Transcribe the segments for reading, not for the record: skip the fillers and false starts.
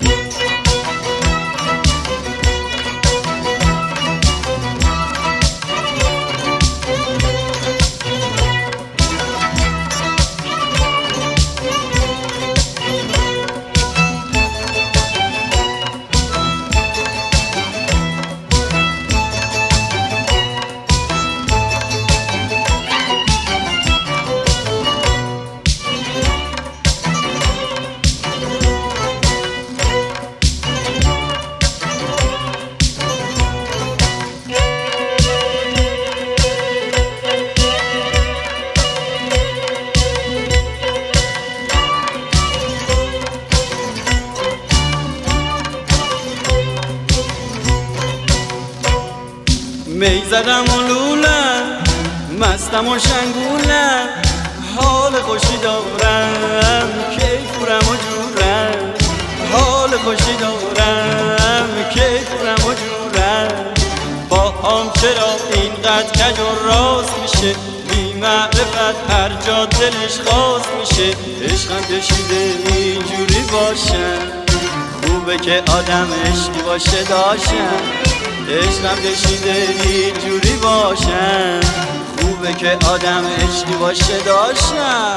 می زدم و لولم، مستم و شنگولم، حال خوشی دارم، کیفورم و جورم. حال خوشی دارم، کیفورم و جورم. با هم چرا اینقدر کج و راست میشه؟ بی معرفت هر جا دلش خواست میشه. عشقم کشیده اینجوری باشم، خوبه که آدم عشقی باشه داشتم. عشقم کشیده اینجوری باشم، خوبه که آدم عشقی باشه داشتم.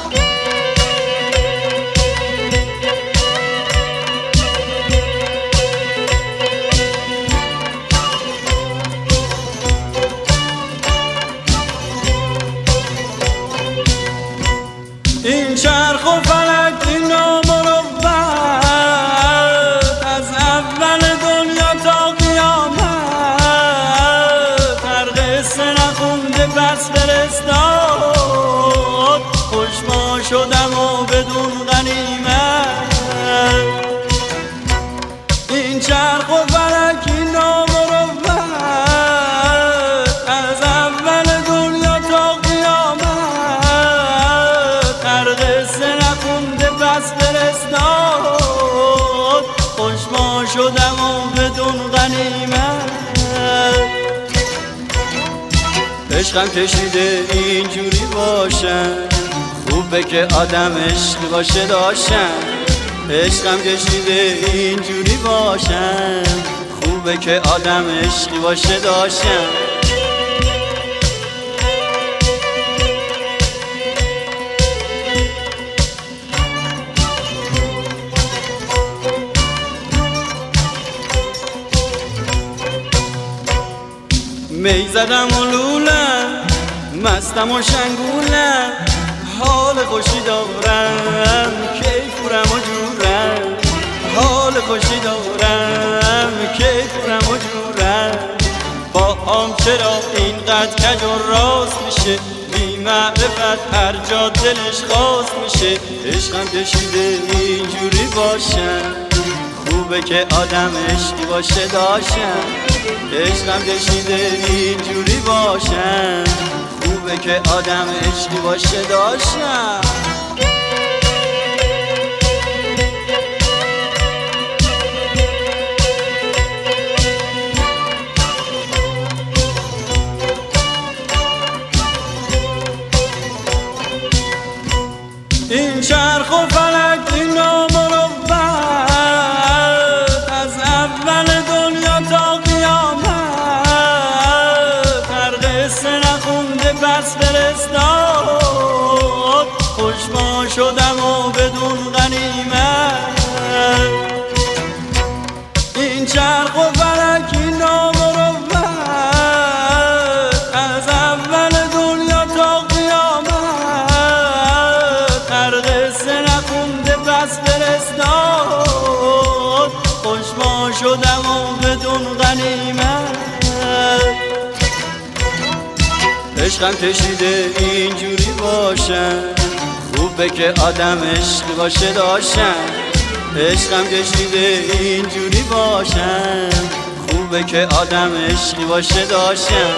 این چرخ و فلک این نامروت، از اول دنیا تا قیامت، هر قصه نخونده پس فرستاد. خوشما شدم و بدون غنیمت. این چرخ و فلک این نامروت، از اول دنیا تا قیامت، هر قصه نخونده پس فرستاد. خوشما شدم و بدون غنیمت. عشقم کشیده اینجوری باشم، خوبه که آدم عشقی باشه داشتم. عشقم کشیده اینجوری باشم، خوبه که آدم عشقی باشه داشتم. می زدم و لولم، مستم و شنگولم، حال خوشی دارم، کیفورم و جورم. حال خوشی دارم، کیفورم و جورم. با هم چرا اینقدر کج و راست میشه؟ بی معرفت هر جا دلش خواست میشه. عشقم کشیده اینجوری باشم، خوبه که آدم عشقی باشه داشتم. عشقم کشیده اینجوری باشم، خوبه که آدم عشقی باشه داشتم. این چرخ و فلک این نامروت، از اول دنیا تا قیامت، هر قصه نخونده پس فرستاد. خوشما شدم و بدون غنیمت. این چرخ و فلک این نامروت، از اول دنیا تا قیامت، هر قصه نخونده پس فرستاد. خوشما شدم و بدون غنیمت. عشقم کشیده اینجوری باشم، خوبه که آدم عشقی باشه داشتم. عشقم کشیده اینجوری باشم، خوبه که آدم عشقی باشه داشتم.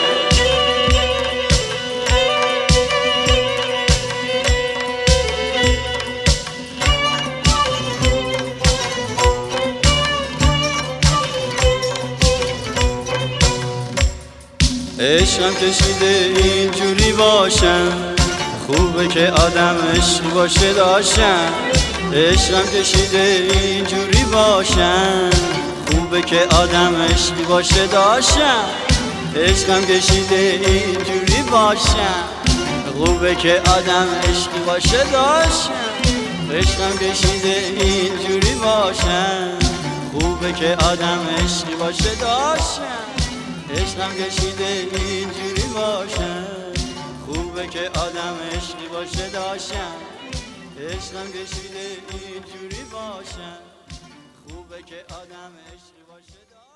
عشقم کشیده اینجوری باشم، خوبه که آدم عشقی باشه داشتم. عشقم کشیده اینجوری باشم. باشم، خوبه که آدم عشقی باشه داشتم، عشقم کشیده اینجوری باشم. خوبه که آدم عشقی باشه داشتم، عشقم کشیده اینجوری باشم. خوبه که آدم عشقی باشه داشتم، عشقم کشیده اینجوری باشم. خوبه که آدم عشقی باشه داشتم، عشقم کشیده اینجوری باشم. خوبه که آدم عشقی باشه داشتم.